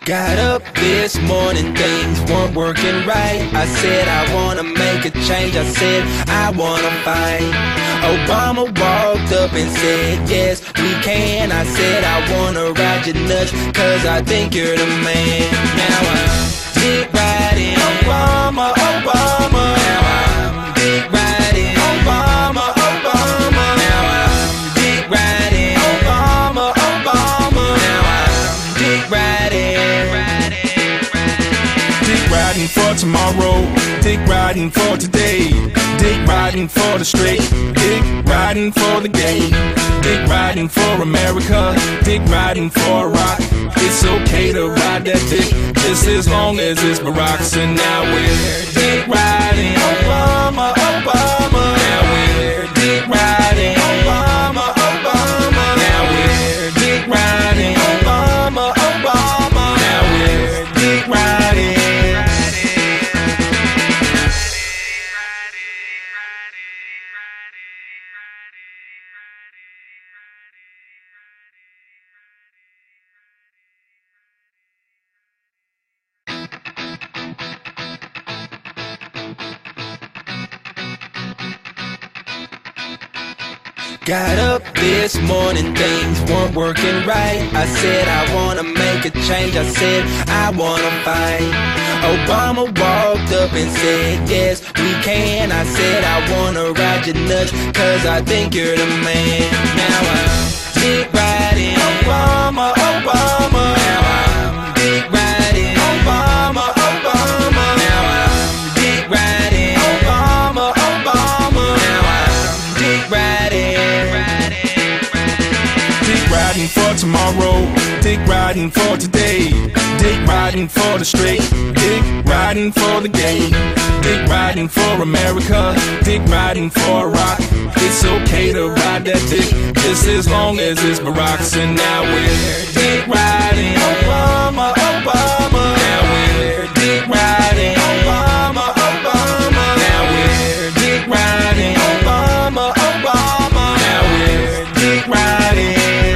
Got up this morning, things weren't working right. I said I wanna make a change, I said I wanna fight. Obama walked up and said, yes, we can. I said I wanna ride your nuts, cause I think you're the man. Now I'm dick riding Obama, Obama. Now I'm dick riding Obama, Obama. Now I'm dick riding Obama, Obama. Now I'm dick riding. Dick riding for tomorrow, dick riding for today, dick riding for the straight, dick riding for the gay, dick riding for America, dick riding for rock. It's okay to ride that dick, just as long as it's Barack's. And now we're dick riding Obama, Obama. Now we're dick riding Obama, Obama. Now we're dick riding Obama, Obama. Now we're dick riding. Got up this morning, things weren't working right. I said I wanna make a change, I said I wanna fight. Obama walked up and said, yes, we can. I said I wanna ride your nuts, cause I think you're the man. Now I'm dick riding Obama, Obama. Now I'm dick riding Obama, Obama. Now I'm dick riding Obama, Obama. Now I'm dick riding. Dick riding for tomorrow, dick riding for today, dick riding for the straight, dick riding for the gay, dick riding for America, dick riding for rock. It's okay to ride that dick, just as long as it's Barack's. And now we're dick riding Obama, Obama. Now we're dick riding Obama, Obama. Now we're dick riding Obama, Obama. Now we're dick riding.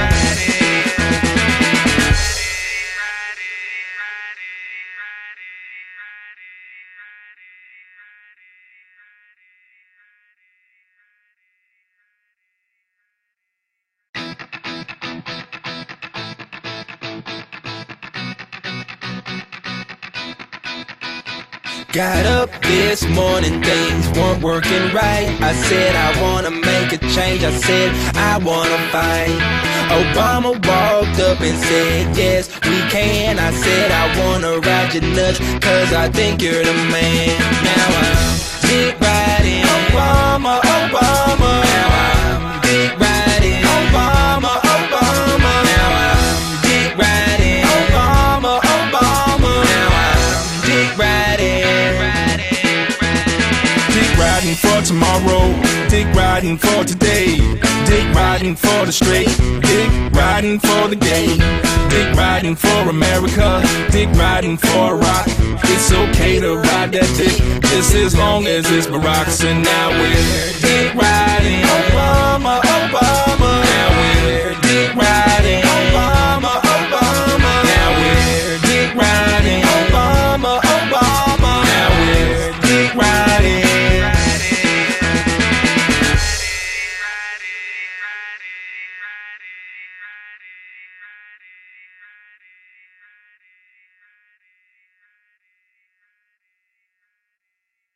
Got up this morning, things weren't working right. I said I wanna make a change, I said I wanna fight. Obama walked up and said, yes, we can. I said I wanna ride your nuts, cause I think you're the man. Now I'm dick riding Obama, Obama. Now I'm dick riding Obama, Obama. Now I'm dick riding Obama, Obama. Now I'm dick riding. Dick riding for tomorrow, dick riding for today, dick riding for the straight, dick riding for the gay, dick riding for America, dick riding for rock. It's okay to ride that dick, just as long as it's Barack's. And now we're